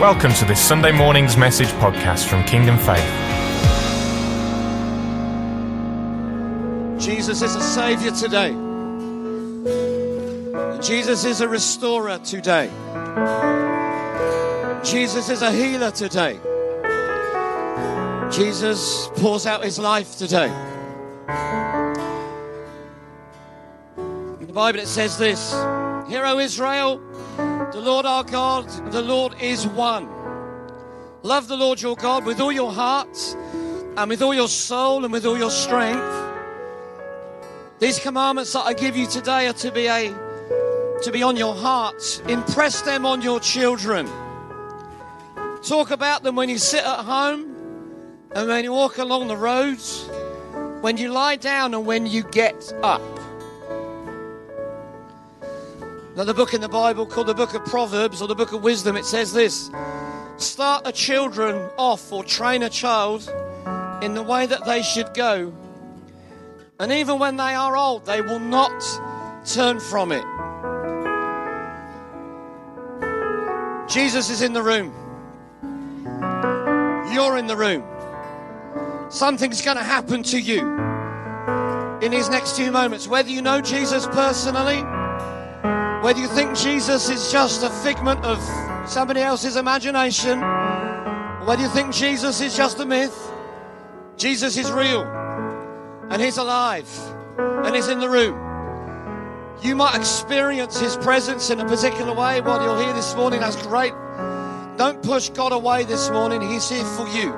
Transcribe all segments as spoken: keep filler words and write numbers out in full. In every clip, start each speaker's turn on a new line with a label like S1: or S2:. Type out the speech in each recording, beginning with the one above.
S1: Welcome to this Sunday morning's message podcast from Kingdom Faith.
S2: Jesus is a Saviour today. Jesus is a restorer today. Jesus is a healer today. Jesus pours out his life today. In the Bible it says this: Hear, O Israel, the Lord our God, the Lord is one. Love the Lord your God with all your heart and with all your soul and with all your strength. These commandments that I give you today are to be a to be on your heart. Impress them on your children. Talk about them when you sit at home and when you walk along the roads, when you lie down and when you get up. Another book in the Bible called the Book of Proverbs or the Book of Wisdom, it says this: start a children off or train a child in the way that they should go, and even when they are old, they will not turn from it. Jesus is in the room. You're in the room. Something's going to happen to you in these next few moments. Whether you know Jesus personally, whether you think Jesus is just a figment of somebody else's imagination, or whether you think Jesus is just a myth, Jesus is real, and he's alive, and he's in the room. You might experience his presence in a particular way. What you'll hear this morning, that's great. Don't push God away this morning. He's here for you.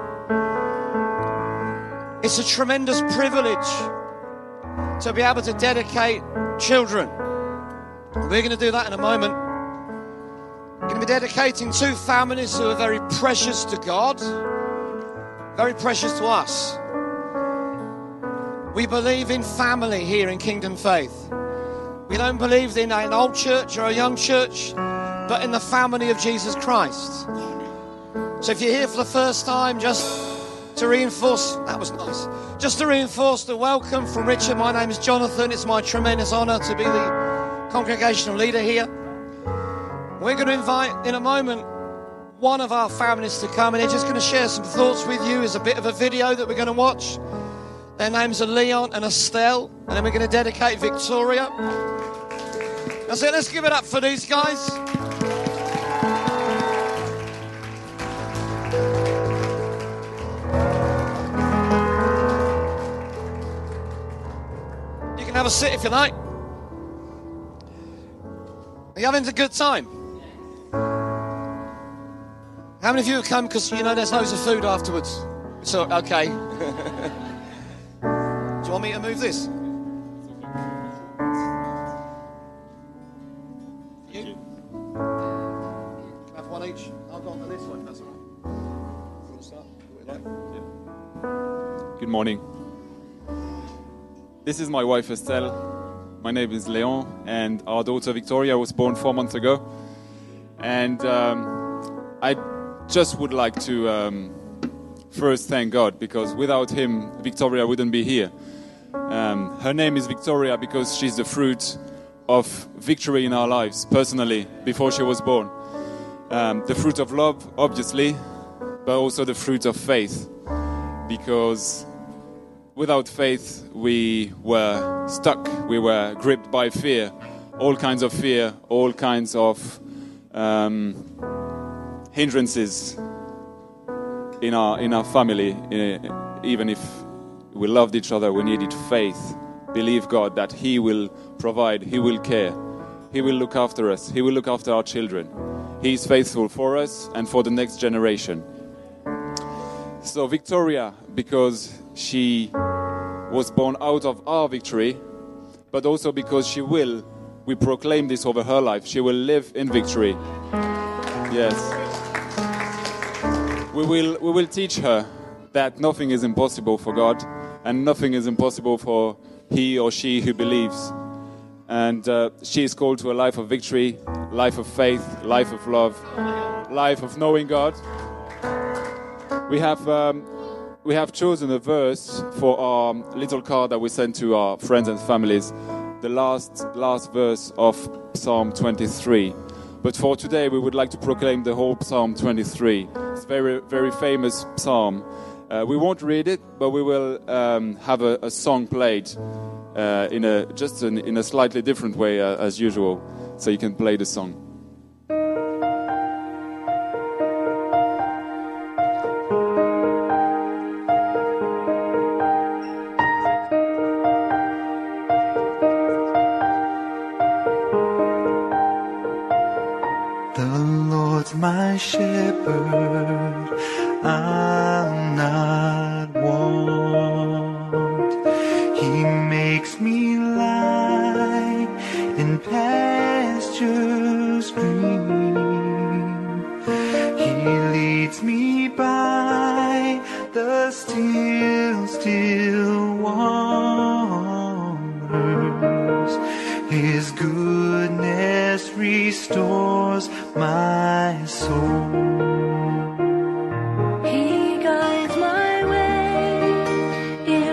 S2: It's a tremendous privilege to be able to dedicate children. We're going to do that in a moment. We're going to be dedicating two families who are very precious to God, very precious to us. We believe in family here in Kingdom Faith. We don't believe in an old church or a young church, but in the family of Jesus Christ. So if you're here for the first time, just to reinforce, that was nice, just to reinforce the welcome from Richard, my name is Jonathan. It's my tremendous honour to be the congregational leader here. We're going to invite in a moment one of our families to come, and they're just going to share some thoughts with you as a bit of a video that we're going to watch. Their names are Leon and Estelle, and then we're going to dedicate Victoria. That's it. Let's give it up for these guys. You can have a sit if you like. Are you having a good time? How many of you have come because you know there's loads of food afterwards? So, okay. Do you want me to move this? You? Have one each. I'll go on to this one, that's all right. You want to start? Like? Yeah.
S3: Good morning. This is my wife Estelle. My name is Leon, and our daughter Victoria was born four months ago. And um, I just would like to um, first thank God, because without him, Victoria wouldn't be here. Um, her name is Victoria because she's the fruit of victory in our lives, personally, before she was born. Um, the fruit of love, obviously, but also the fruit of faith, because without faith, we were stuck. We were gripped by fear, all kinds of fear, all kinds of um, hindrances in our in our family. Even if we loved each other, we needed faith. Believe God that He will provide, He will care, He will look after us, He will look after our children. He is faithful for us and for the next generation. So Victoria, because she was born out of our victory, but also because she will, we proclaim this over her life, she will live in victory. Yes. We will, we will teach her that nothing is impossible for God, and nothing is impossible for he or she who believes. And uh, she is called to a life of victory, life of faith, life of love, life of knowing God. We have um, we have chosen a verse for our little card that we send to our friends and families. The last last verse of Psalm twenty-three. But for today, we would like to proclaim the whole Psalm twenty-three. It's a very, very famous psalm. Uh, we won't read it, but we will um, have a, a song played uh, in a just an, in a slightly different way uh, as usual, so you can play the song.
S4: My shepherd, I'll not want. He makes me lie in pastures green. He leads me by the still, still waters. His goodness restores my soul.
S5: He guides my way in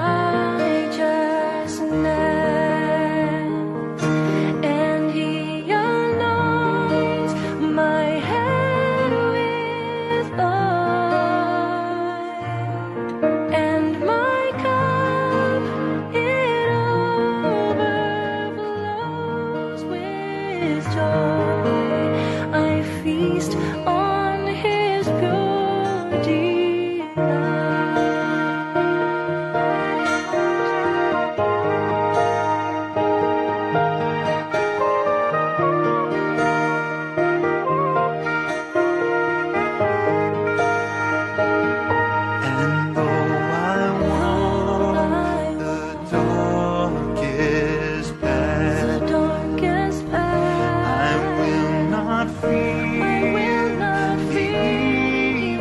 S5: righteousness, and He anoints my head with oil, and my cup it overflows with joy. I feast on His pure delight.
S4: And though I walk the darkest path,
S5: The darkest path,
S4: I will not fear.
S5: I will not fear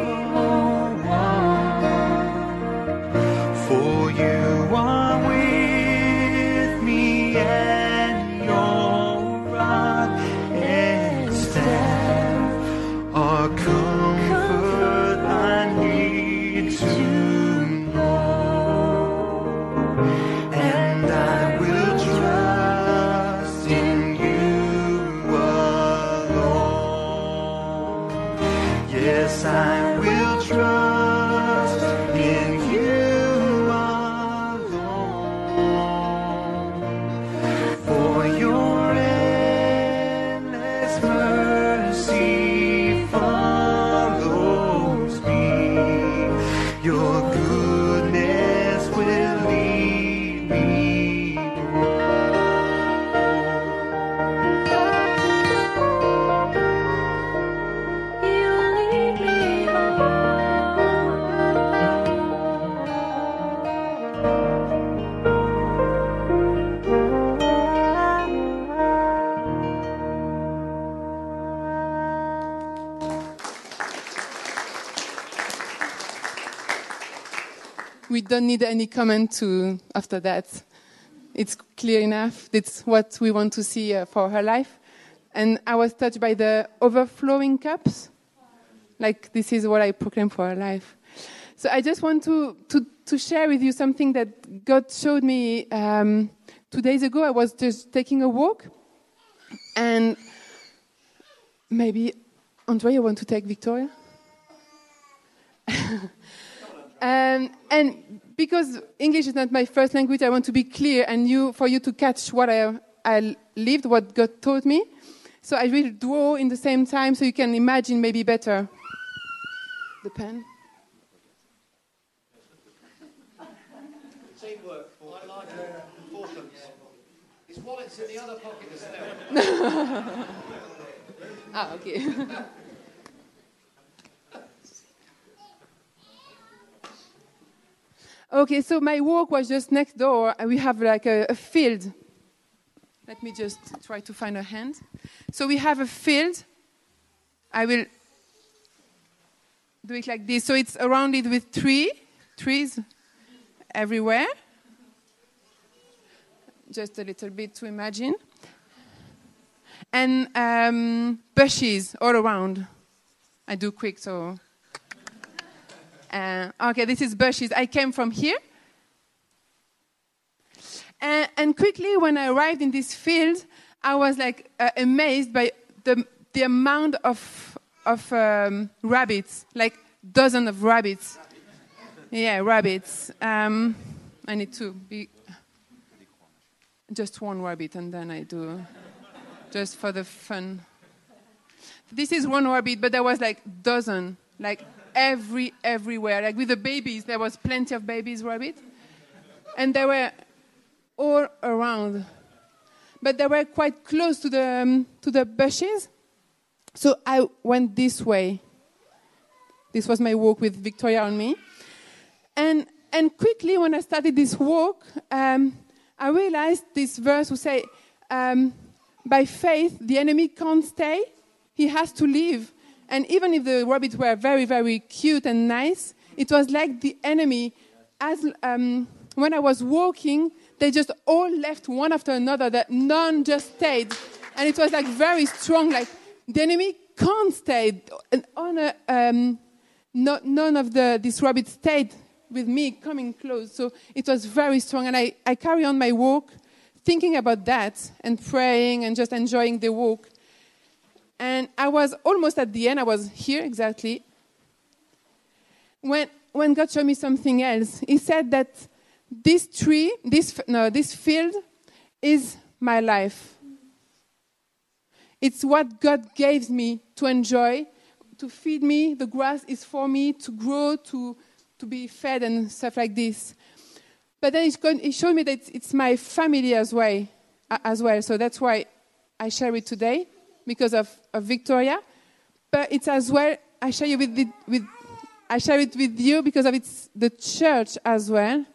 S4: For you are with me, and your rod and staff are comfort I need to know. And I will trust in you alone. Yes, I will trust in you alone. For your endless mercy follows me. Your goodness will lead me
S5: You lead me
S6: We don't need any comment to after that. It's clear enough. It's what we want to see uh, for her life. And I was touched by the overflowing cups. Like, this is what I proclaim for her life. So I just want to, to, to share with you something that God showed me um, two days ago. I was just taking a walk. And maybe, Andre, you want to take Victoria? Um, and because English is not my first language, I want to be clear and you, for you to catch what I, I lived, what God taught me. So I will draw in the same time so you can imagine maybe better. The pen.
S2: Teamwork. I like it. Important. His wallet's in the other pocket, isn't it?
S6: Ah, okay. Okay, so my work was just next door, and we have like a, a field. Let me just try to find a hand. So we have a field. I will do it like this. So it's surrounded with tree, trees everywhere. Just a little bit to imagine. And um, bushes all around. I do quick, so... Uh, okay, this is bushes. I came from here. And, and quickly, when I arrived in this field, I was like uh, amazed by the the amount of of um, rabbits, like dozens of rabbits. Yeah, rabbits. Um, I need to be just one rabbit, and then I do just for the fun. This is one rabbit, but there was like dozen, like every everywhere. Like with the babies, there was plenty of babies rabbit, and they were all around. But they were quite close to the um, to the bushes, so I went this way. This was my walk with Victoria and me, and and quickly when I started this walk, um, I realized this verse would say, um, "By faith, the enemy can't stay; he has to leave." And even if the rabbits were very, very cute and nice, it was like the enemy, as um, when I was walking, they just all left one after another, that none just stayed. And it was like very strong, like the enemy can't stay. And on a, um, no, none of the these rabbits stayed with me coming close. So it was very strong. And I, I carry on my walk thinking about that and praying and just enjoying the walk. And I was almost at the end. I was here exactly. When when God showed me something else, He said that this tree, this no, this field, is my life. It's what God gave me to enjoy, to feed me. The grass is for me to grow, to to be fed and stuff like this. But then He showed me that it's my family as well, as well. So that's why I share it today, because of, of Victoria, but it's as well, I share it with, the, with I share it with you because of it's the church as well.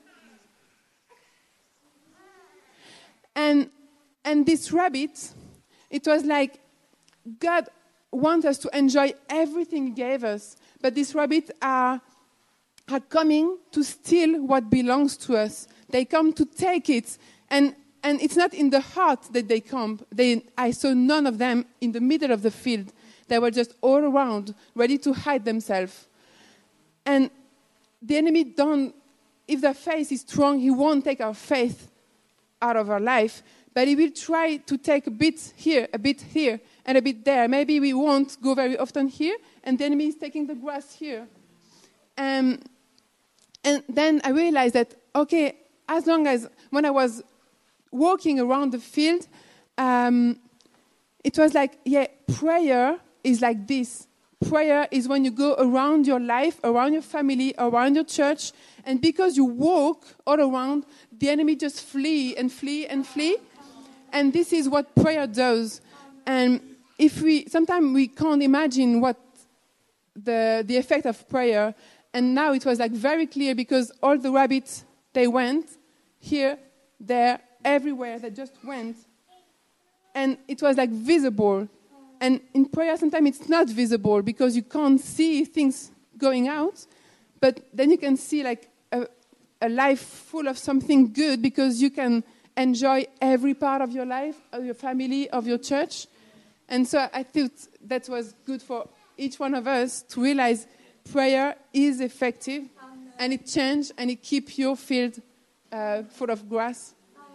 S6: And and this rabbit, it was like God wants us to enjoy everything He gave us, but these rabbits are are coming to steal what belongs to us. They come to take it, and And it's not in the heart that they come. They, I saw none of them in the middle of the field. They were just all around, ready to hide themselves. And the enemy don't, if their faith is strong, he won't take our faith out of our life, but he will try to take a bit here, a bit here, and a bit there. Maybe we won't go very often here, and the enemy is taking the grass here. Um, and then I realized that, okay, as long as, when I was walking around the field, um, it was like, yeah, prayer is like this. Prayer is when you go around your life, around your family, around your church, and because you walk all around, the enemy just flee and flee and flee. And this is what prayer does. And if we, sometimes we can't imagine what the the effect of prayer. And now it was like very clear because all the rabbits, they went here, there, everywhere. They just went. And it was like visible. And in prayer, sometimes it's not visible because you can't see things going out. But then you can see like a, a life full of something good because you can enjoy every part of your life, of your family, of your church. And so I thought that was good for each one of us to realize prayer is effective, and it changes and it keeps your field uh, full of grass.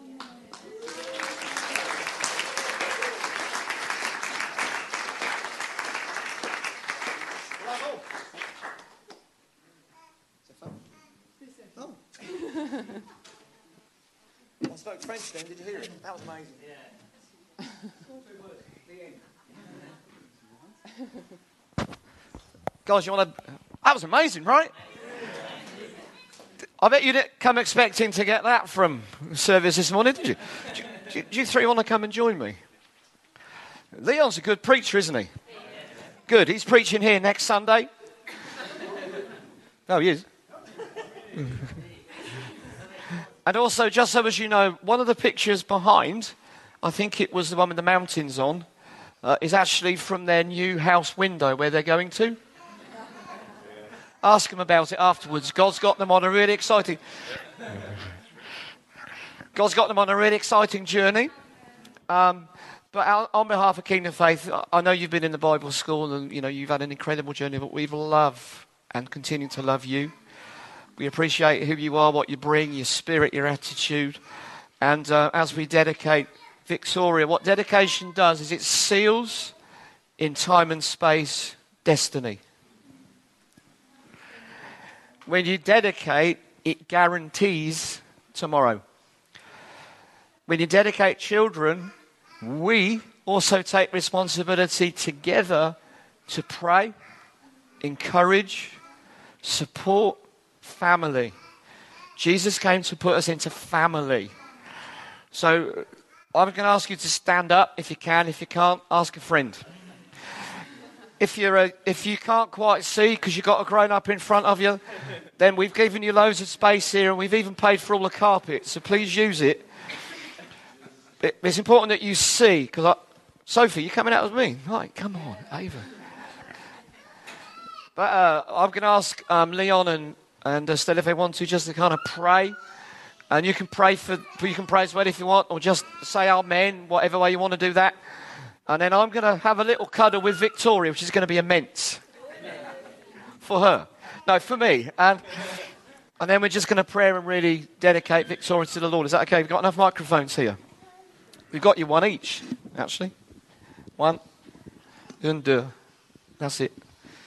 S2: I spoke French then, did you hear it? That was amazing. Yeah. Guys, you want to... That was amazing, right? I bet you didn't come expecting to get that from service this morning, did you? Do you, do you, do you three want to come and join me? Leon's a good preacher, isn't he? Good. He's preaching here next Sunday. Oh, he is. And also, just so as you know, one of the pictures behind, I think it was the one with the mountains on, uh, is actually from their new house window where they're going to. Ask them about it afterwards. God's got them on a really exciting... God's got them on a really exciting journey. Um, but on, on behalf of Kingdom Faith, I know you've been in the Bible school and you know you've had an incredible journey, but we love and continue to love you. We appreciate who you are, what you bring, your spirit, your attitude. And uh, as we dedicate Victoria, what dedication does is it seals in time and space, destiny. When you dedicate, it guarantees tomorrow. When you dedicate children, we also take responsibility together to pray, encourage, support family. Jesus came to put us into family. So I'm going to ask you to stand up if you can. If you can't, ask a friend. If you're a, if you can't quite see because you've got a grown-up in front of you, then we've given you loads of space here and we've even paid for all the carpet, so please use it. it it's important that you see, because Sophie, you're coming out with me. Right, come on, Ava. But uh, I'm going to ask um, Leon and, and uh, Stella if they want to just to kind of pray. And you can pray for, you can pray as well if you want, or just say amen, whatever way you want to do that. And then I'm going to have a little cuddle with Victoria, which is going to be immense. For her. No, for me. And, and then we're just going to pray and really dedicate Victoria to the Lord. Is that okay? We've got enough microphones here. We've got you one each, actually. One. And uh, that's it.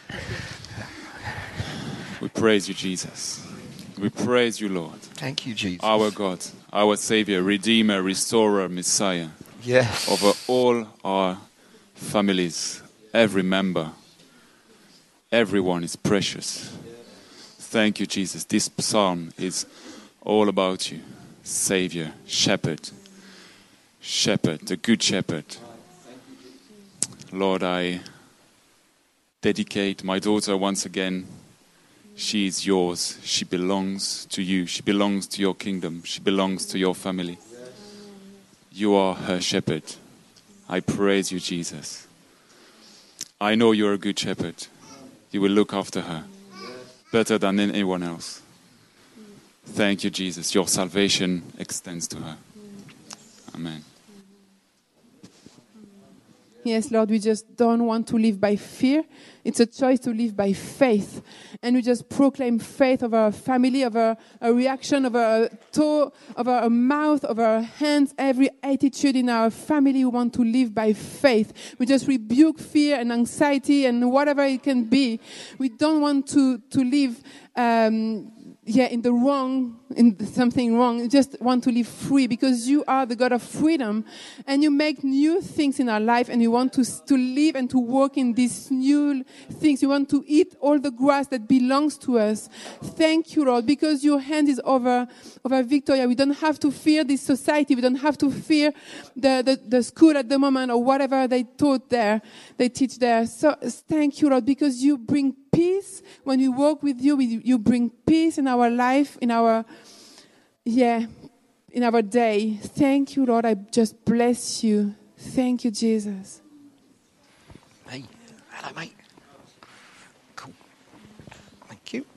S3: We praise you, Jesus. We praise you, Lord.
S2: Thank you, Jesus.
S3: Our God, our Savior, Redeemer, Restorer, Messiah.
S2: Yes.
S3: Over all our families, every member, everyone is precious. Thank you, Jesus. This psalm is all about you, Savior, Shepherd, Shepherd, the Good Shepherd. Lord, I dedicate my daughter once again. She is yours. She belongs to you. She belongs to your kingdom. She belongs to your family. You are her shepherd. I praise you, Jesus. I know you're a good shepherd. You will look after her better than anyone else. Thank you, Jesus. Your salvation extends to her. Amen.
S6: Yes, Lord, we just don't want to live by fear. It's a choice to live by faith. And we just proclaim faith over our family, over a reaction, over a toe, over our mouth, over our hands, every attitude in our family. We want to live by faith. We just rebuke fear and anxiety and whatever it can be. We don't want to, to live um, yeah, in the wrong, in something wrong. We just want to live free because you are the God of freedom and you make new things in our life and we want to, to live and to work in these new things. We want to eat all the grass that belongs to us. Thank you, Lord, because your hand is over, over Victoria. We don't have to fear this society. We don't have to fear the, the, the school at the moment or whatever they taught there, they teach there. So thank you, Lord, because you bring peace. When we walk with you, we, you bring peace in our life, in our, yeah, in our day. Thank you, Lord. I just bless you. Thank you, Jesus.
S2: Hey, hello, mate. Cool. Thank you.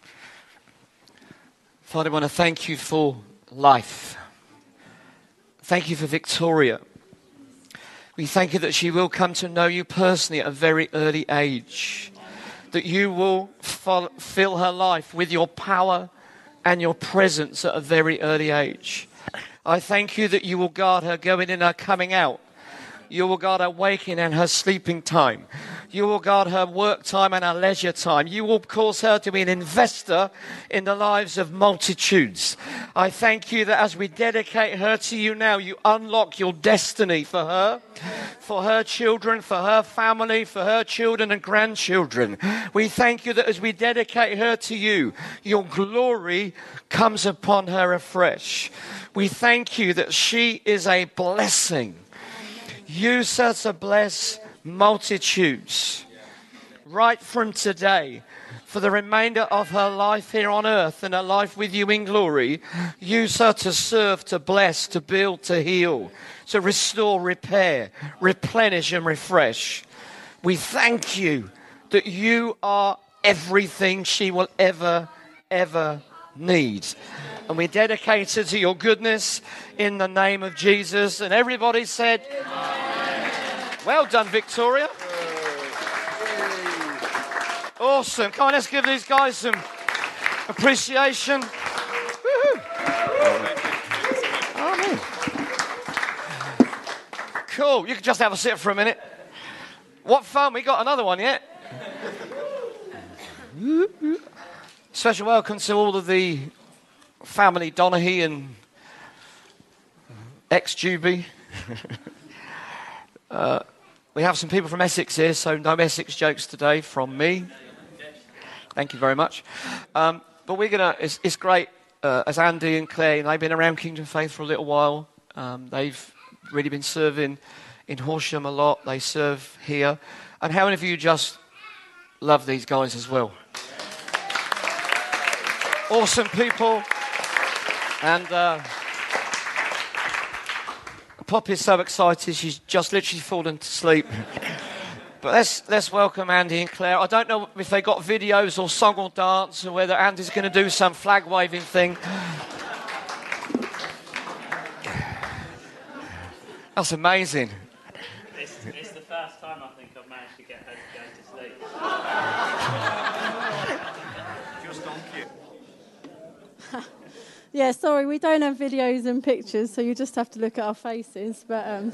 S2: Father, I want to thank you for life. Thank you for Victoria. We thank you that she will come to know you personally at a very early age. That you will fill, fill her life with your power and your presence at a very early age. I thank you that you will guard her going in and coming out. You will guard her waking and her sleeping time. You will guard her work time and her leisure time. You will cause her to be an investor in the lives of multitudes. I thank you that as we dedicate her to you now, you unlock your destiny for her, for her children, for her family, for her children and grandchildren. We thank you that as we dedicate her to you, your glory comes upon her afresh. We thank you that she is a blessing. Use her to bless multitudes right from today for the remainder of her life here on earth and her life with you in glory. Use her to serve, to bless, to build, to heal, to restore, repair, replenish and refresh. We thank you that you are everything she will ever, ever need. And we dedicate her to your goodness in the name of Jesus. And everybody said, well done, Victoria. Awesome. Come on, let's give these guys some appreciation. Woo-hoo. Amen. Cool. You can just have a sit for a minute. What fun. We got another one yet. Special welcome to all of the family Donaghy and ex-Juby. uh, we have some people from Essex here, so no Essex jokes today from me. Thank you very much. Um, but we're gonna. It's, it's great. Uh, as Andy and Claire, you know, they've been around Kingdom Faith for a little while. Um, they've really been serving in Horsham a lot. They serve here. And how many of you just love these guys as well? Awesome people. And uh, Poppy's so excited, she's just literally fallen to sleep. But let's, let's welcome Andy and Claire. I don't know if they got videos or song or dance, or whether Andy's going to do some flag waving thing. That's amazing.
S7: It's, it's the first time I think I've managed to get her to go to sleep.
S4: Just on cue.
S8: Yeah, sorry, we don't have videos and pictures, so you just have to look at our faces, but um,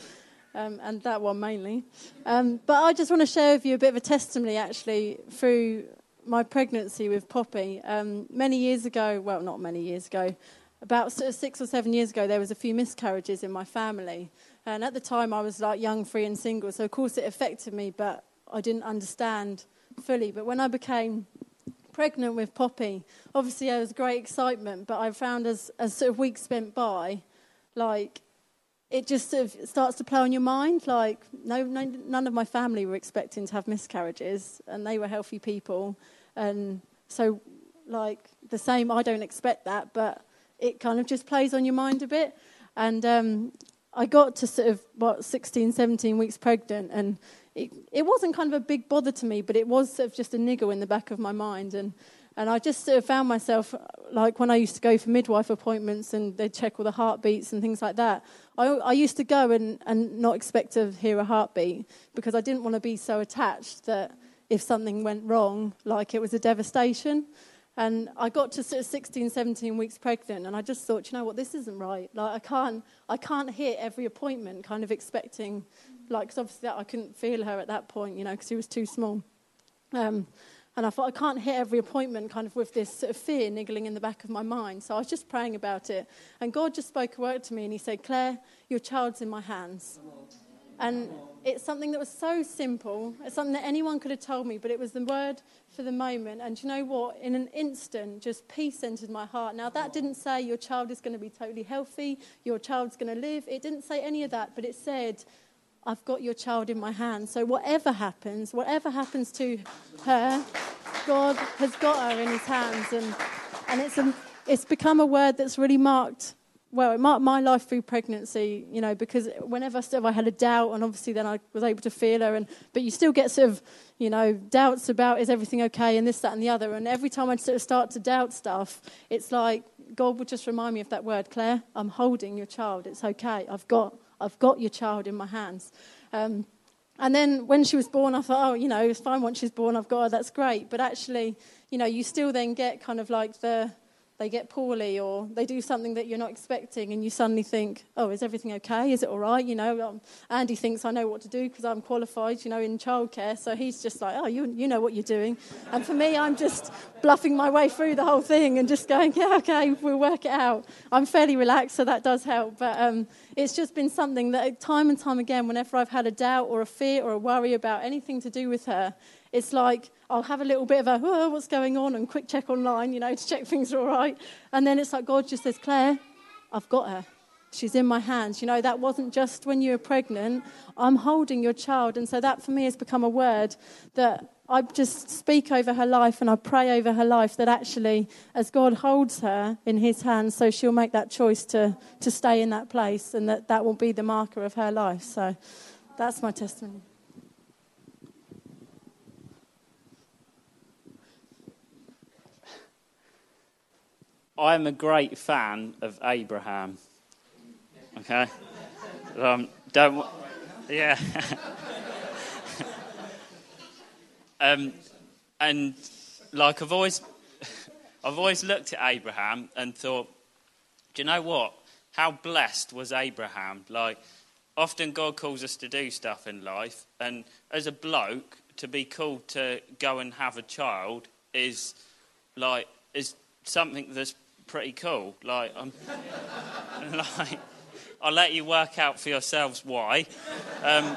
S8: um, and that one mainly. Um, but I just want to share with you a bit of a testimony, actually, through my pregnancy with Poppy. Um, many years ago, well, not many years ago, about sort of six or seven years ago, there was a few miscarriages in my family. And at the time, I was like young, free and single, so of course it affected me, but I didn't understand fully. But when I became pregnant with Poppy, obviously there was great excitement, but I found as, as sort of weeks went by, like, it just sort of starts to play on your mind. Like, no, no, none of my family were expecting to have miscarriages, and they were healthy people. And so, like, the same, I don't expect that, but it kind of just plays on your mind a bit. And um, I got to sort of, what, sixteen, seventeen weeks pregnant, and it, it wasn't kind of a big bother to me, but it was sort of just a niggle in the back of my mind. And, and I just sort of found myself, like when I used to go for midwife appointments and they'd check all the heartbeats and things like that, I, I used to go and, and not expect to hear a heartbeat because I didn't want to be so attached that if something went wrong, like it was a devastation. And I got to sort of sixteen, seventeen weeks pregnant, and I just thought, you know what, this isn't right. Like, I can't, I can't hit every appointment kind of expecting, like, because obviously that, I couldn't feel her at that point, you know, because she was too small. Um, and I thought, I can't hit every appointment kind of with this sort of fear niggling in the back of my mind. So I was just praying about it. And God just spoke a word to me, and he said, Claire, your child's in my hands. And it's something that was so simple. It's something that anyone could have told me, but it was the word for the moment. And do you know what? In an instant, just peace entered my heart. Now, that didn't say your child is going to be totally healthy, your child's going to live. It didn't say any of that, but it said, I've got your child in my hands. So whatever happens, whatever happens to her, God has got her in his hands. And and it's a, it's become a word that's really marked Well, it marked my life through pregnancy, you know, because whenever sort of I had a doubt, and obviously then I was able to feel her, and but you still get sort of, you know, doubts about is everything okay, and this, that, and the other. And every time I sort of start to doubt stuff, it's like God would just remind me of that word, Claire, I'm holding your child. It's okay. I've got, I've got your child in my hands. Um, and then when she was born, I thought, oh, you know, it's fine once she's born. I've got her. That's great. But actually, you know, you still then get kind of like the they get poorly or they do something that you're not expecting, and you suddenly think, oh, is everything okay? Is it all right? You know, um, Andy thinks I know what to do because I'm qualified, you know, in childcare. So he's just like, oh, you you know what you're doing. And for me, I'm just bluffing my way through the whole thing and just going, yeah, okay, we'll work it out. I'm fairly relaxed, so that does help. But um, it's just been something that time and time again, whenever I've had a doubt or a fear or a worry about anything to do with her, it's like I'll have a little bit of a, oh, what's going on, and quick check online, you know, to check things are all right. And then it's like God just says, Claire, I've got her. She's in my hands. You know, that wasn't just when you were pregnant. I'm holding your child. And so that for me has become a word that I just speak over her life, and I pray over her life that actually as God holds her in his hands, so she'll make that choice to, to stay in that place, and that that will be the marker of her life. So that's my testimony.
S7: I'm a great fan of Abraham. Okay? Um, don't... Yeah. um, and, like, I've always... I've always looked at Abraham and thought, do you know what? How blessed was Abraham? Like, often God calls us to do stuff in life, and as a bloke, to be called to go and have a child is like is something that's pretty cool. Like, I'm, like, I'll let you work out for yourselves why. Um,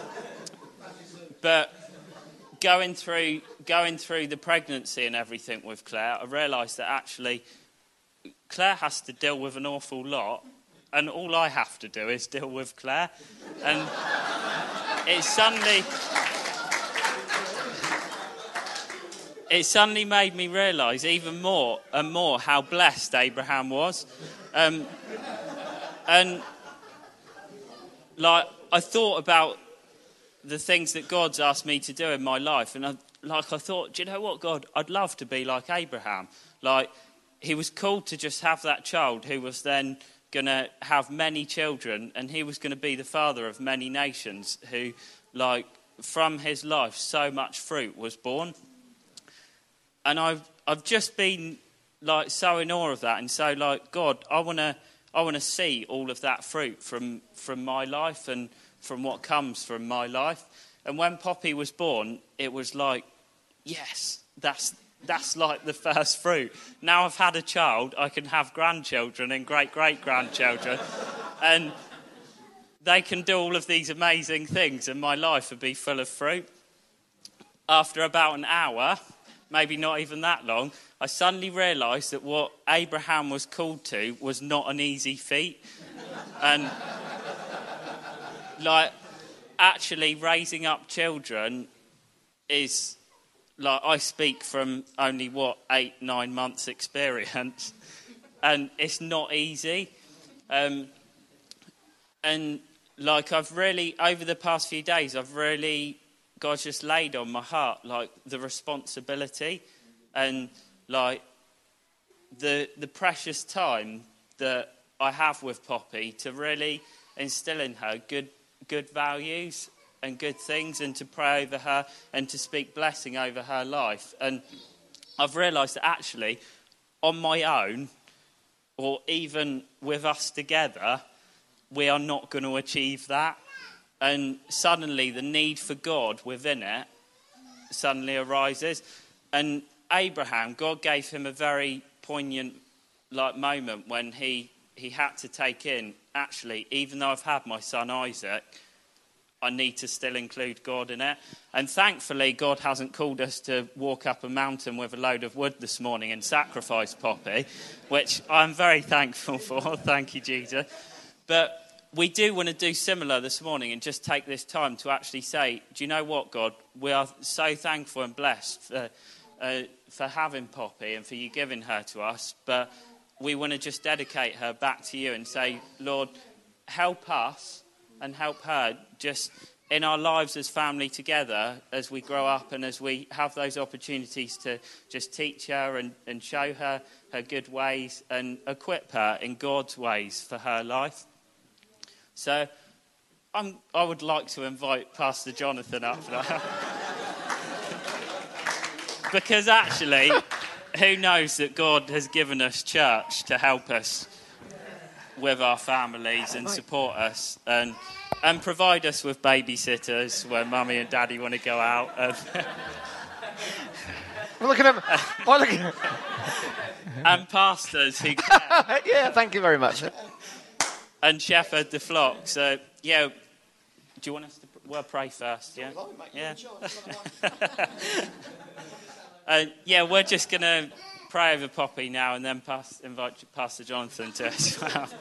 S7: but going through going through the pregnancy and everything with Claire, I realised that actually Claire has to deal with an awful lot, and all I have to do is deal with Claire, and it suddenly. It suddenly made me realise even more and more how blessed Abraham was. Um, and, like, I thought about the things that God's asked me to do in my life. And, I, like, I thought, do you know what, God? I'd love to be like Abraham. Like, he was called to just have that child who was then going to have many children. And he was going to be the father of many nations who, like, from his life, so much fruit was born. And I've I've just been like so in awe of that, and so like God, I wanna I wanna see all of that fruit from from my life and from what comes from my life. And when Poppy was born, it was like, yes, that's that's like the first fruit. Now I've had a child, I can have grandchildren and great great grandchildren, and they can do all of these amazing things, and my life would be full of fruit. After about an hour, maybe not even that long, I suddenly realised that what Abraham was called to was not an easy feat. And, like, actually raising up children is, like, I speak from only, what, eight, nine months experience. And it's not easy. Um, and, like, I've really, over the past few days, I've really... God's just laid on my heart, like, the responsibility and, like, the the precious time that I have with Poppy to really instill in her good good values and good things, and to pray over her and to speak blessing over her life. And I've realised that actually, on my own, or even with us together, we are not going to achieve that. And suddenly the need for God within it suddenly arises. And Abraham, God gave him a very poignant like moment when he, he had to take in, actually, even though I've had my son Isaac, I need to still include God in it. And thankfully, God hasn't called us to walk up a mountain with a load of wood this morning and sacrifice Poppy, which I'm very thankful for. Thank you, Jesus. But we do want to do similar this morning and just take this time to actually say, do you know what, God? We are so thankful and blessed for, uh, for having Poppy and for you giving her to us. But we want to just dedicate her back to you and say, Lord, help us and help her just in our lives as family together as we grow up and as we have those opportunities to just teach her and, and show her her good ways and equip her in God's ways for her life. So I'm, I would like to invite Pastor Jonathan up now. Because actually, who knows that God has given us church to help us with our families and support us and and provide us with babysitters when mummy and daddy want to go out. And
S2: Well, look at him. Well, look at
S7: and pastors who
S2: yeah, thank you very much.
S7: and shepherd the flock. So, yeah, do you want us to well, pray first? Yeah, yeah. uh, yeah, we're just going to pray over Poppy now and then pass, invite Pastor Jonathan to us as well.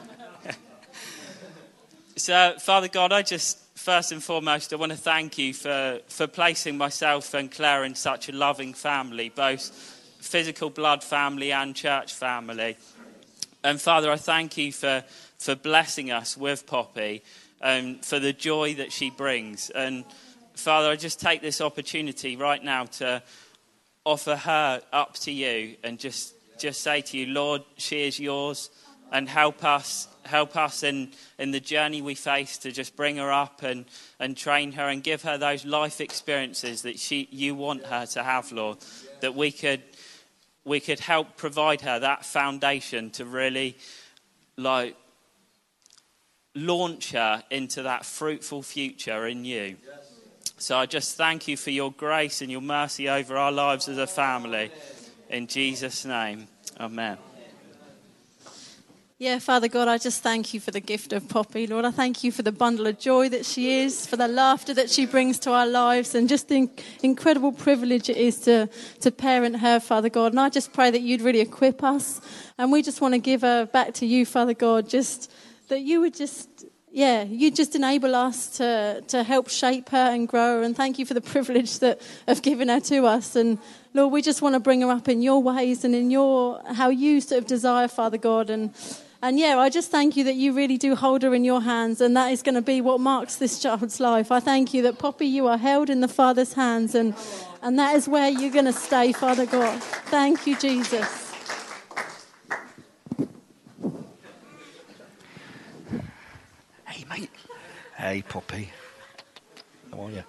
S7: So, Father God, I just, first and foremost, I want to thank you for, for placing myself and Claire in such a loving family, both physical blood family and church family. And Father, I thank you for, for blessing us with Poppy and for the joy that she brings. And Father, I just take this opportunity right now to offer her up to you and just, just say to you, Lord, she is yours, and help us help us in, in the journey we face to just bring her up and, and train her and give her those life experiences that she you want her to have, Lord, that we could we could help provide her that foundation to really like launch her into that fruitful future in you. So I just thank you for your grace and your mercy over our lives as a family. In Jesus' name, amen.
S8: Yeah, Father God, I just thank you for the gift of Poppy. Lord, I thank you for the bundle of joy that she is, for the laughter that she brings to our lives, and just the incredible privilege it is to, to parent her, Father God. And I just pray that you'd really equip us. And we just want to give her back to you, Father God, just that you would just... Yeah, you just enable us to, to help shape her and grow her, and thank you for the privilege that of giving her to us. And Lord, we just want to bring her up in your ways and in your how you sort of desire, Father God. And and yeah, I just thank you that you really do hold her in your hands, and that is going to be what marks this child's life. I thank you that Poppy, you are held in the Father's hands, and and that is where you're going to stay, Father God. Thank you, Jesus.
S9: Hey, mate. Hey, Poppy. How are you?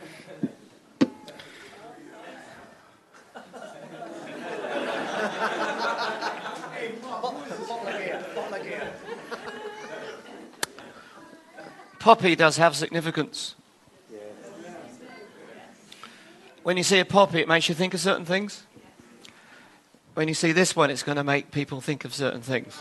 S2: Poppy does have significance. When you see a poppy, it makes you think of certain things. When you see this one, it's going to make people think of certain things.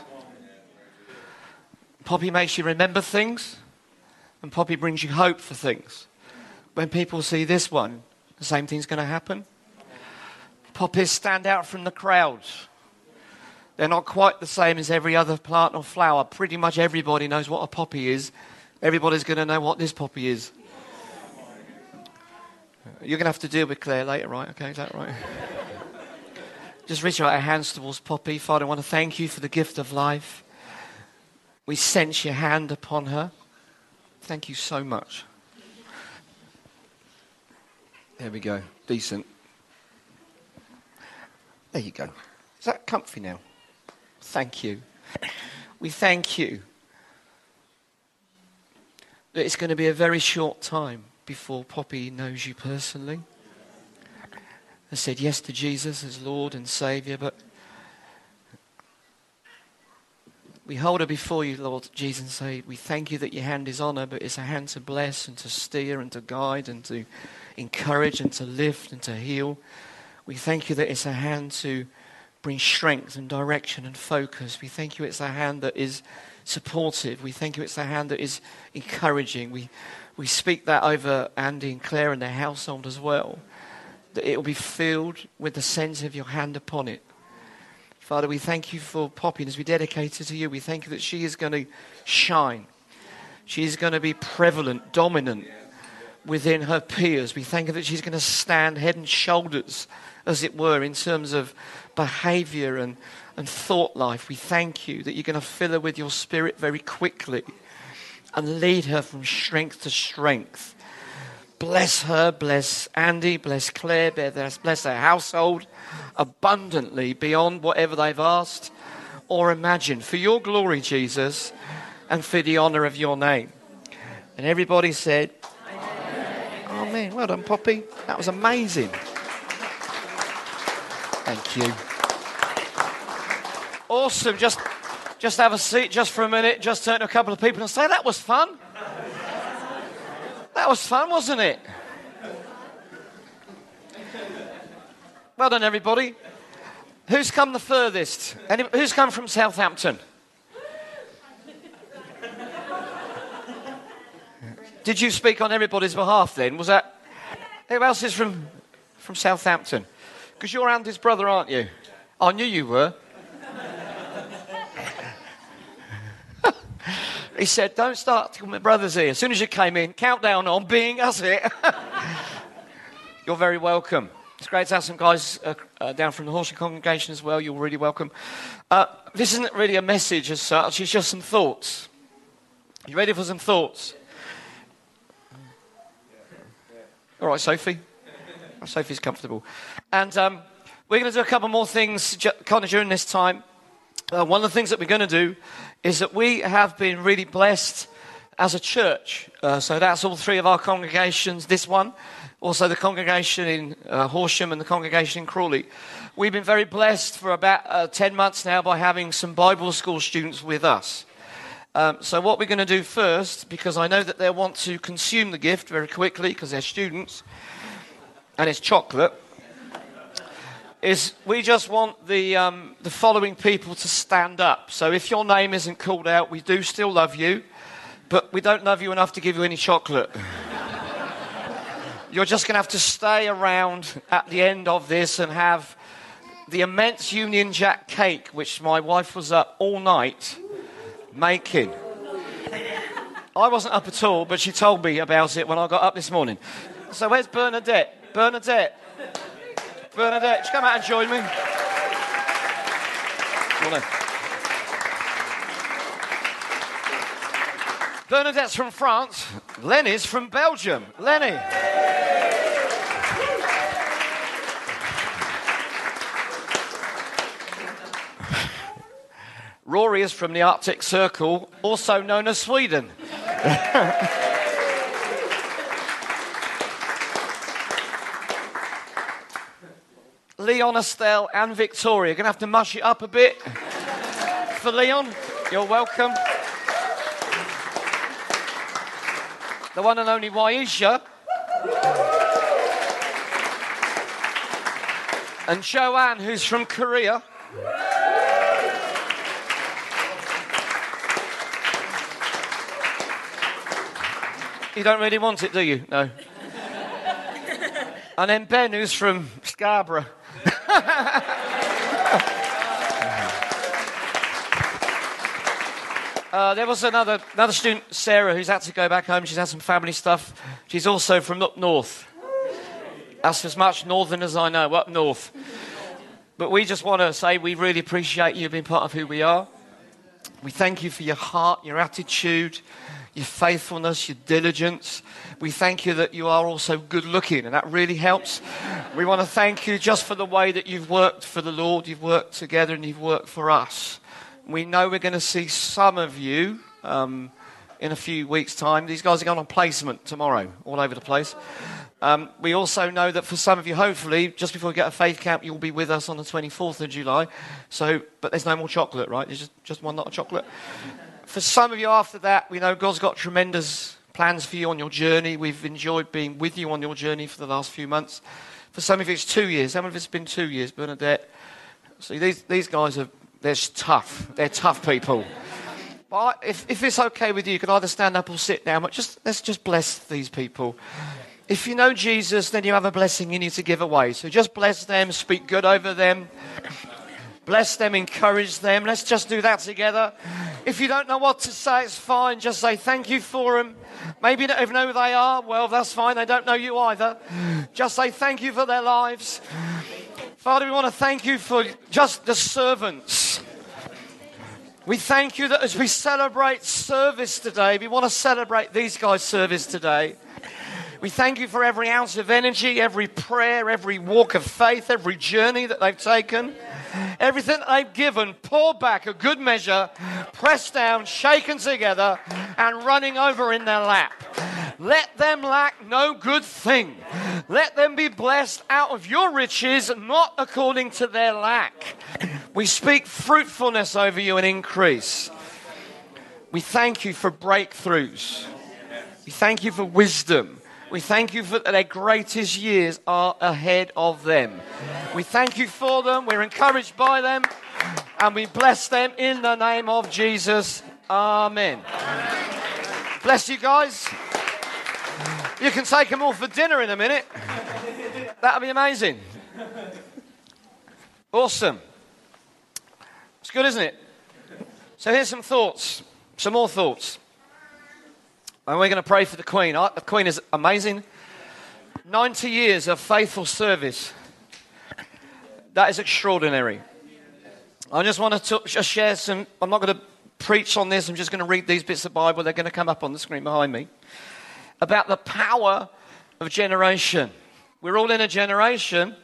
S2: Poppy makes you remember things, and Poppy brings you hope for things. When people see this one, the same thing's going to happen. Poppies stand out from the crowd. They're not quite the same as every other plant or flower. Pretty much everybody knows what a poppy is. Everybody's going to know what this poppy is. You're going to have to deal with Claire later, right? Okay, is that right? Just reach out our hands towards Poppy. Father, I want to thank you for the gift of life. We sense your hand upon her. Thank you so much. There we go. Decent. There you go. Is that comfy now? Thank you. We thank you that it's going to be a very short time before Poppy knows you personally. I said yes to Jesus as Lord and Saviour, but we hold her before you, Lord Jesus, and say, we thank you that your hand is on her, but it's a hand to bless and to steer and to guide and to encourage and to lift and to heal. We thank you that it's a hand to bring strength and direction and focus. We thank you it's a hand that is supportive. We thank you it's a hand that is encouraging. We we speak that over Andy and Claire and their household as well, that it will be filled with the sense of your hand upon it. Father, we thank you for Poppy, and as we dedicate her to you, we thank you that she is going to shine. She is going to be prevalent, dominant within her peers. We thank you that she's going to stand head and shoulders, as it were, in terms of behavior and, and thought life. We thank you that you're going to fill her with your spirit very quickly and lead her from strength to strength. Bless her, bless Andy, bless Claire, bless their household abundantly beyond whatever they've asked or imagined. For your glory, Jesus, and for the honour of your name. And everybody said, Amen. Amen. Well done, Poppy. That was amazing. Thank you. Awesome. Just, just have a seat just for a minute. Just turn to a couple of people and say, that was fun. That was fun, wasn't it? Well done, everybody. Who's come the furthest? Any, who's come from Southampton? Did you speak on everybody's behalf then? Was that... Who else is from, from Southampton? Because you're Andy's brother, aren't you? I knew you were. He said, don't start talking my brothers here. As soon as you came in, countdown on, being us it. You're very welcome. It's great to have some guys uh, uh, down from the Horsham congregation as well. You're really welcome. Uh, this isn't really a message as such. It's just some thoughts. You ready for some thoughts? All right, Sophie. Oh, Sophie's comfortable. And um, we're going to do a couple more things ju- kind of during this time. Uh, one of the things that we're going to do is that we have been really blessed as a church. Uh, so that's all three of our congregations, this one, also the congregation in uh, Horsham and the congregation in Crawley. We've been very blessed for about uh, ten months now by having some Bible school students with us. Um, so what we're going to do first, because I know that they'll want to consume the gift very quickly because they're students, and it's chocolate, is we just want the um, the following people to stand up. So if your name isn't called out, we do still love you, but we don't love you enough to give you any chocolate. You're just going to have to stay around at the end of this and have the immense Union Jack cake, which my wife was up all night making. I wasn't up at all, but she told me about it when I got up this morning. So where's Bernadette? Bernadette. Bernadette, just come out and join me. Come on in. Bernadette's from France. Lenny's from Belgium. Lenny. Rory is from the Arctic Circle, also known as Sweden. Leon, Estelle and Victoria. You're going to have to mush it up a bit. For Leon, you're welcome. The one and only Waisha. And Joanne, who's from Korea. You don't really want it, do you? No. And then Ben, who's from Scarborough. uh, there was another another student, Sarah, who's had to go back home. She's had some family stuff. She's also from up north. That's as much northern as I know, up north. But we just want to say we really appreciate you being part of who we are. We thank you for your heart, your attitude, your faithfulness, your diligence. We thank you that you are also good looking, and that really helps. We want to thank you just for the way that you've worked for the Lord, you've worked together and you've worked for us. We know we're going to see some of you um, in a few weeks' time. These guys are going on placement tomorrow, all over the place. Um, we also know that for some of you, hopefully, just before we get a faith camp, you'll be with us on the twenty-fourth of July. So, but there's no more chocolate, right? There's just, just one lot of chocolate. For some of you after that, we know God's got tremendous plans for you on your journey. We've enjoyed being with you on your journey for the last few months. For some of you, it's two years. How many of it's been two years, Bernadette? See, these, these guys are, they're tough. They're tough people. But if, if it's okay with you, you can either stand up or sit down. But just let's just bless these people. If you know Jesus, then you have a blessing you need to give away. So just bless them, speak good over them. Bless them, encourage them. Let's just do that together. If you don't know what to say, it's fine. Just say thank you for them. Maybe you don't even know who they are. Well, that's fine. They don't know you either. Just say thank you for their lives. Father, we want to thank you for just the servants. We thank you that as we celebrate service today, we want to celebrate these guys' service today. We thank you for every ounce of energy, every prayer, every walk of faith, every journey that they've taken. Everything that they've given, pour back a good measure, pressed down, shaken together, and running over in their lap. Let them lack no good thing. Let them be blessed out of your riches, not according to their lack. We speak fruitfulness over you and increase. We thank you for breakthroughs. We thank you for wisdom. We thank you for that their greatest years are ahead of them. We thank you for them. We're encouraged by them. And we bless them in the name of Jesus. Amen. Bless you guys. You can take them all for dinner in a minute. That'll be amazing. Awesome. It's good, isn't it? So here's some thoughts. Some more thoughts. And we're going to pray for the Queen. The Queen is amazing. ninety years of faithful service. That is extraordinary. I just want to t- just share some... I'm not going to preach on this. I'm just going to read these bits of Bible. They're going to come up on the screen behind me. About the power of generation. We're all in a generation.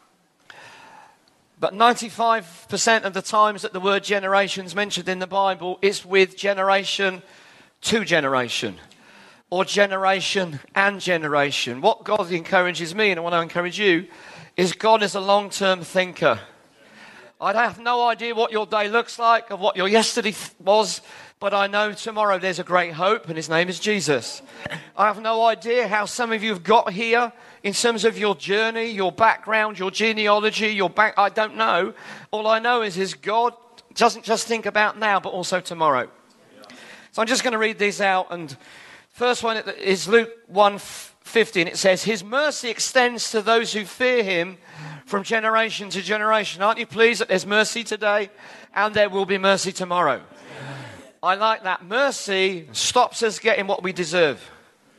S2: But ninety-five percent of the times that the word generation is mentioned in the Bible, it's with generation to generation, or generation and generation. What God encourages me, and I want to encourage you, is God is a long-term thinker. I have no idea what your day looks like, or what your yesterday was, But I know tomorrow there's a great hope, and his name is Jesus. I have no idea how some of you have got here in terms of your journey, your background, your genealogy, your back. I don't know. All I know is, is God doesn't just think about now, but also tomorrow. So I'm just going to read these out. And first one is Luke one fifty, and it says, his mercy extends to those who fear him from generation to generation. Aren't you pleased that there's mercy today and there will be mercy tomorrow? I like that. Mercy stops us getting what we deserve,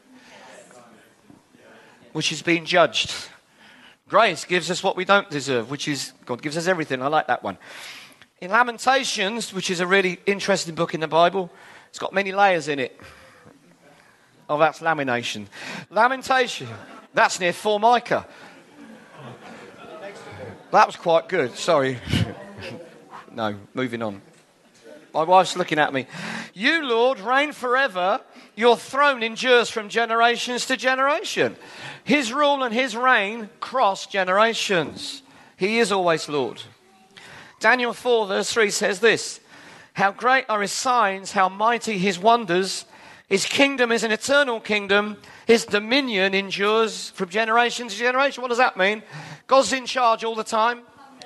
S2: which is being judged. Grace gives us what we don't deserve, which is God gives us everything. I like that one. In Lamentations, which is a really interesting book in the Bible, it's got many layers in it. Oh, that's lamination. Lamentation. That's near Formica. That was quite good. Sorry. No, moving on. My wife's looking at me. You, Lord, reign forever. Your throne endures from generations to generation. His rule and his reign cross generations. He is always Lord. Daniel four verse three says this. How great are his signs, how mighty his wonders. His kingdom is an eternal kingdom. His dominion endures from generation to generation. What does that mean? God's in charge all the time.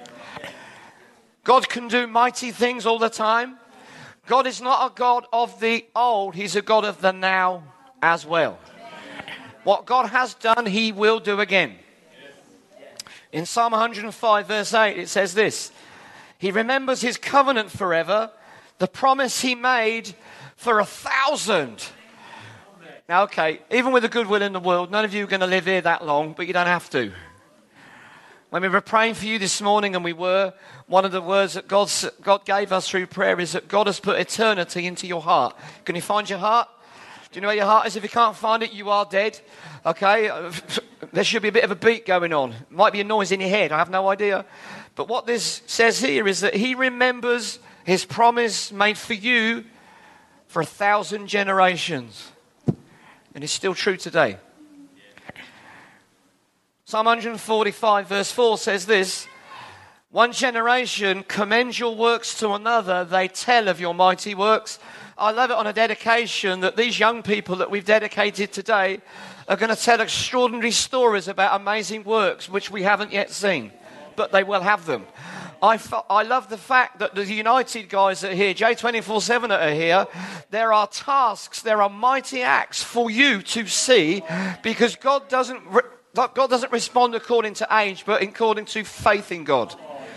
S2: God can do mighty things all the time. God is not a God of the old. He's a God of the now as well. What God has done, he will do again. In Psalm one hundred five verse eight, it says this. He remembers his covenant forever, the promise he made for a thousand. Now, okay, even with the goodwill in the world, none of you are going to live here that long, but you don't have to. When we were praying for you this morning, and we were, one of the words that God's, God gave us through prayer is that God has put eternity into your heart. Can you find your heart? Do you know where your heart is? If you can't find it, you are dead. Okay? There should be a bit of a beat going on. Might be a noise in your head. I have no idea. But what this says here is that he remembers his promise made for you for a thousand generations. And it's still true today. Psalm one forty-five verse four says this. One generation commends your works to another. They tell of your mighty works. I love it on a dedication that these young people that we've dedicated today are going to tell extraordinary stories about amazing works which we haven't yet seen. But they will have them. I, f- I love the fact that the United guys that are here, J twenty-four seven that are here, there are tasks, there are mighty acts for you to see, because God doesn't... Re- God doesn't respond according to age, but according to faith in God.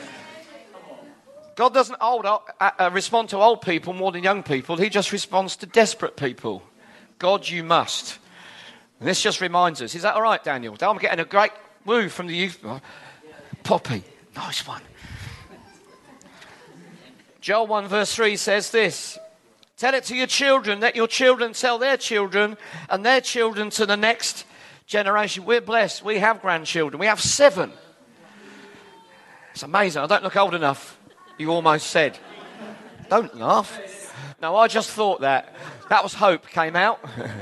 S2: God doesn't old, uh, respond to old people more than young people. He just responds to desperate people. God, you must. And this just reminds us. Is that all right, Daniel? I'm getting a great woo from the youth. Poppy, nice one. Joel one verse three says this. Tell it to your children, let your children tell their children, and their children to the next generation. We're blessed. We have grandchildren. We have seven. It's amazing. I don't look old enough. You almost said. Don't laugh. No, I just thought that. That was hope came out.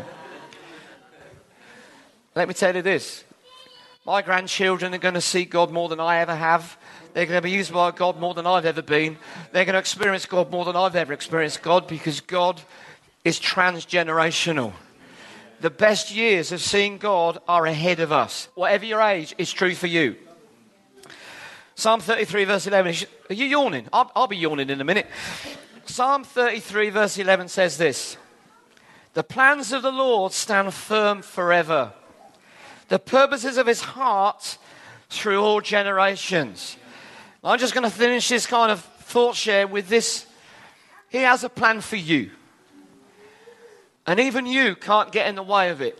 S2: Let me tell you this. My grandchildren are going to see God more than I ever have. They're going to be used by God more than I've ever been. They're going to experience God more than I've ever experienced God, because God is transgenerational. The best years of seeing God are ahead of us. Whatever your age, it's true for you. Psalm thirty-three verse eleven. Are you yawning? I'll, I'll be yawning in a minute. Psalm thirty-three verse eleven says this. The plans of the Lord stand firm forever. The purposes of his heart through all generations. I'm just going to finish this kind of thought share with this. He has a plan for you. And even you can't get in the way of it.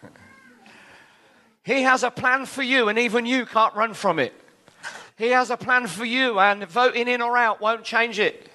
S2: He has a plan for you, and even you can't run from it. He has a plan for you, and voting in or out won't change it.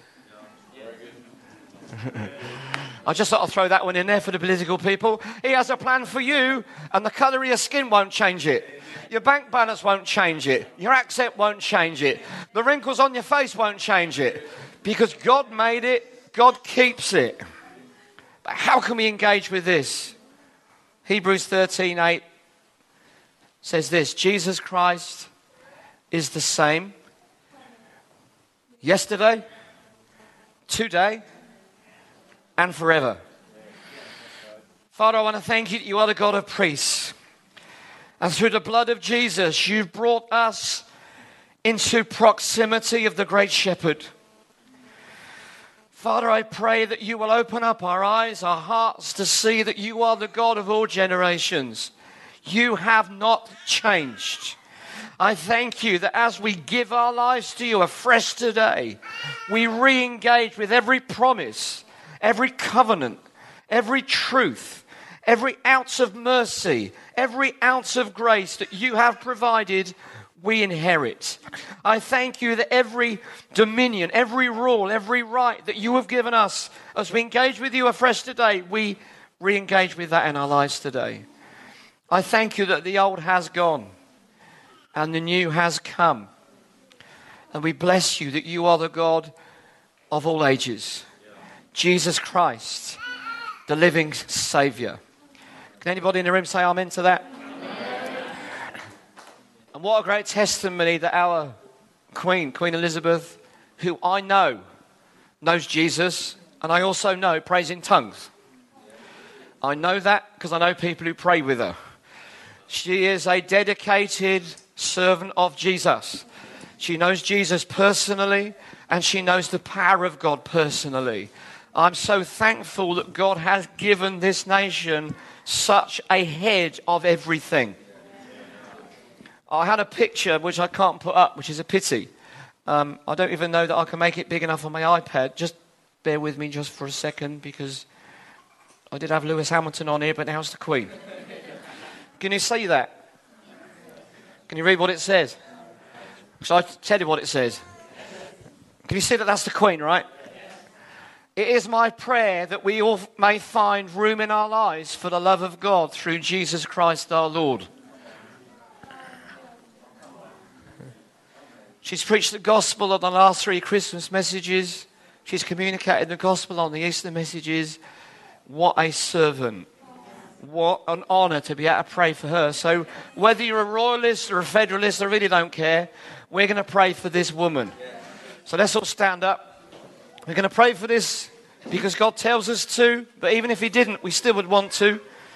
S2: I just thought I'd throw that one in there for the political people. He has a plan for you, and the colour of your skin won't change it. Your bank balance won't change it. Your accent won't change it. The wrinkles on your face won't change it. Because God made it, God keeps it. But how can we engage with this? Hebrews thirteen eight says this. Jesus Christ is the same yesterday, today, and forever. Father, I want to thank you that you are the God of priests. And through the blood of Jesus, you've brought us into proximity of the great shepherd. Father, I pray that you will open up our eyes, our hearts to see that you are the God of all generations. You have not changed. I thank you that as we give our lives to you afresh today, we re-engage with every promise, every covenant, every truth, every ounce of mercy, every ounce of grace that you have provided, we inherit. I thank you that every dominion, every rule, every right that you have given us as we engage with you afresh today, we re-engage with that in our lives today. I thank you that the old has gone and the new has come. And we bless you that you are the God of all ages. Jesus Christ, the living Saviour. Can anybody in the room say amen to that? Amen. And what a great testimony that our Queen, Queen Elizabeth, who I know knows Jesus, and I also know prays in tongues. I know that because I know people who pray with her. She is a dedicated servant of Jesus. She knows Jesus personally, and she knows the power of God personally. I'm so thankful that God has given this nation such a head of everything. I had a picture which I can't put up, which is a pity. Um, I don't even know that I can make it big enough on my iPad. Just bear with me just for a second, because I did have Lewis Hamilton on here, but now it's the Queen. Can you see that? Can you read what it says? Shall I tell you what it says? Can you see that that's the Queen, right? It is my prayer that we all may find room in our lives for the love of God through Jesus Christ our Lord. She's preached the gospel on the last three Christmas messages. She's communicated the gospel on the Easter messages. What a servant. What an honour to be able to pray for her. So whether you're a royalist or a federalist, I really don't care. We're going to pray for this woman. So let's all stand up. We're going to pray for this because God tells us to. But even if he didn't, we still would want to.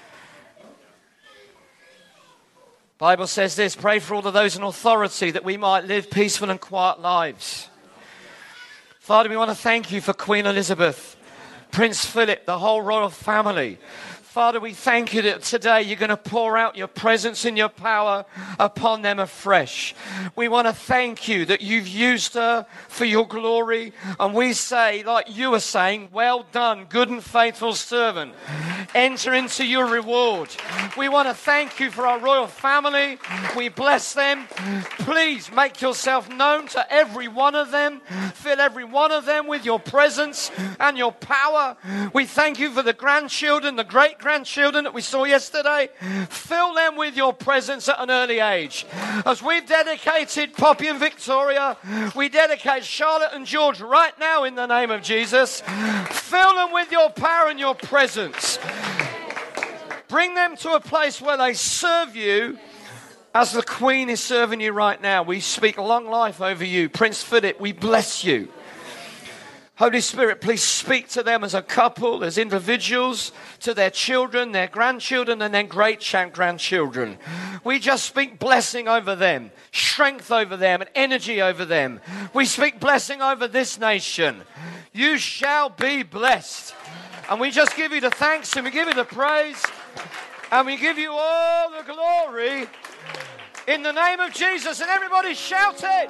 S2: The Bible says this: pray for all of those in authority that we might live peaceful and quiet lives. Father, we want to thank you for Queen Elizabeth, Prince Philip, the whole royal family. Father, we thank you that today you're going to pour out your presence and your power upon them afresh. We want to thank you that you've used her for your glory. And we say, like you were saying, well done, good and faithful servant. Enter into your reward. We want to thank you for our royal family. We bless them. Please make yourself known to every one of them. Fill every one of them with your presence and your power. We thank you for the grandchildren, the great grandchildren that we saw yesterday. Fill them with your presence at an early age. As we've dedicated Poppy and Victoria, we dedicate Charlotte and George right now in the name of Jesus. Fill them with your power and your presence. Bring them to a place where they serve you as the Queen is serving you right now. We speak long life over you. Prince Philip, we bless you. Holy Spirit, please speak to them as a couple, as individuals, to their children, their grandchildren, and their great-grandchildren. We just speak blessing over them, strength over them, and energy over them. We speak blessing over this nation. You shall be blessed. And we just give you the thanks, and we give you the praise, and we give you all the glory in the name of Jesus. And everybody shout it.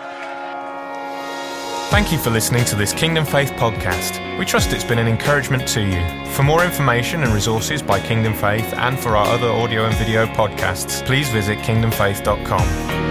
S1: Thank you for listening to this Kingdom Faith podcast. We trust it's been an encouragement to you. For more information and resources by Kingdom Faith and for our other audio and video podcasts, please visit kingdom faith dot com.